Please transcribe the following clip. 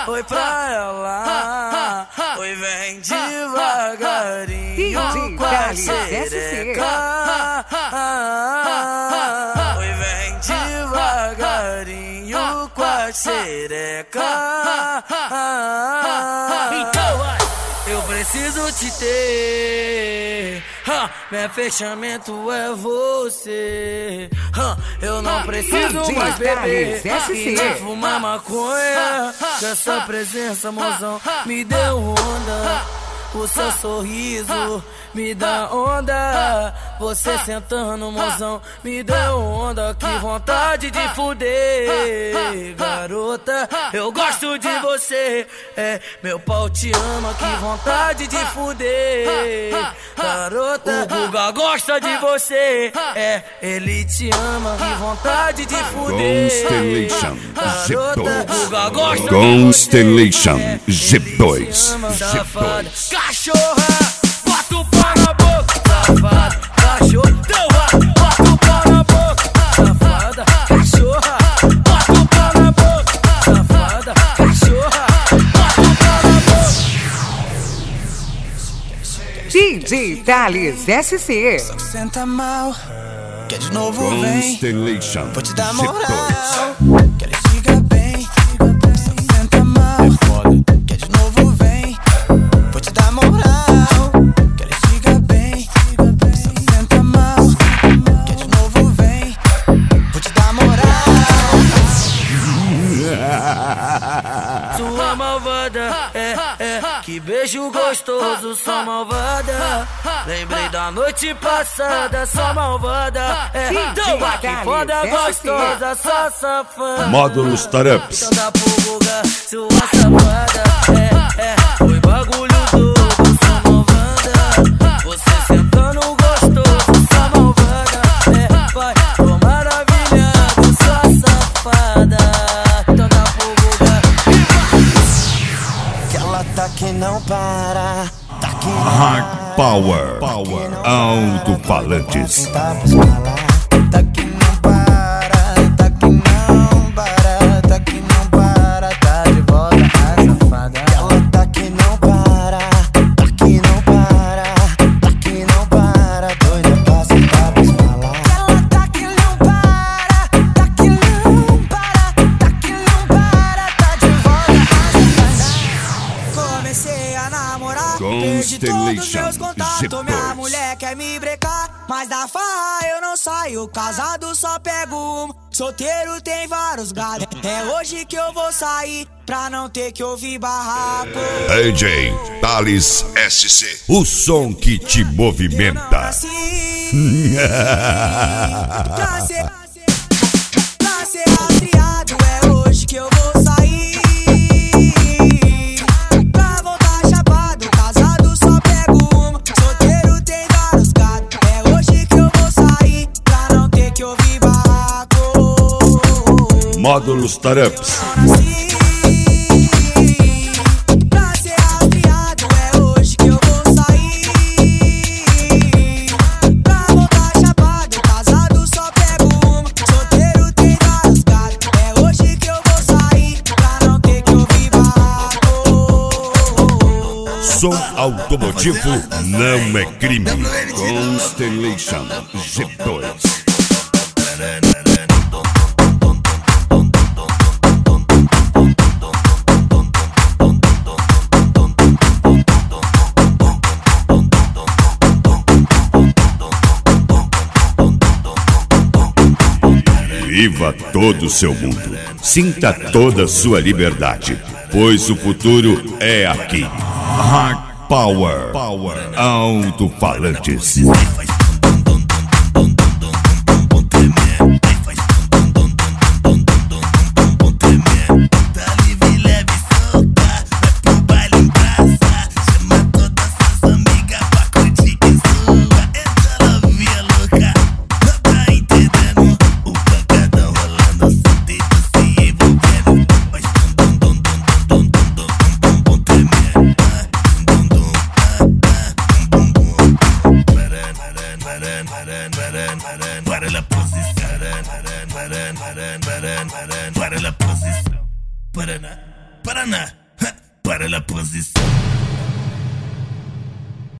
oi pra ela, oi vem devagarinho com a xereca, oi vem devagarinho com a xereca. Então vai, eu preciso te ter, meu fechamento é você. Eu não preciso mais beber e nem fumar maconha, que essa presença, mozão, me deu onda. O seu sorriso me dá onda, você sentando, mozão, me deu onda. Que vontade de fuder, garota, eu gosto de você. Meu pau te ama, que vontade de fuder, garota. O Guga gosta de você, ele te ama, que vontade de fuder, garota. O Guga gosta Constellation G2. Cachorra, bota o pau na boca, safada. Cachorra, bota o pau na boca, safada. Cachorra, bota o pau na boca, safada. Cachorra, bota o pau na boca. DJ Thales SC. Só senta mal, quer de novo vem. Constellation Vou te dar moral, G2. que ele fica bem. Só senta mal, quer de novo vem. Vou te dar moral, que ele fica bem. Só senta mal, quer de novo vem. Vou te dar moral. Sua malvada, que beijo gostoso, sua malvada. Lembrei da noite passada, sua malvada. Então aqui foda gostosa, só safada. Módulo Startups. Então dá pro Guga, sua safada. Foi bagulho doido, sua malvada. Você sentando gostoso, sua malvada. Vai, tô maravilhado, sua safada. Então dá pro Guga. Que ela tá que não para, tá que não Hard para. Power Alto-falantes. Tá que não para, tá que não para, tá que não para, tá de volta a safada. Ela tá que não para, tá que não para, tá que não para, doida pra sentar pra esmalar. Ela tá que não para, tá que não para, tá que não para, tá de volta a safada. Comecei a namorar, perdi todos os meus contatos, minha mulher quer me brecar, mas da farra eu não saio, casado só pego uma, solteiro tem vários gatos. É hoje que eu vou sair, pra não ter que ouvir barraco. DJ Thales SC, o som que te movimenta. Pra ser rastreado, é hoje que eu vou sair. Pra voltar chapado, casado só pego uma, solteiro tem vários gatos. É hoje que eu vou sair, pra não ter que ouvir barraco. Módulo Startups. Pra ser rastreado, é hoje que eu vou sair. Pra voltar chapado, casado só pego uma, solteiro tem vários gatos. É hoje que eu vou sair, pra não ter que ouvir barraco. Som automotivo não é crime. Constellation G2. Viva todo o seu mundo. Sinta toda a sua liberdade, pois o futuro é aqui. Hard Power Alto-falantes. Para la posición. Paraná, para la posição.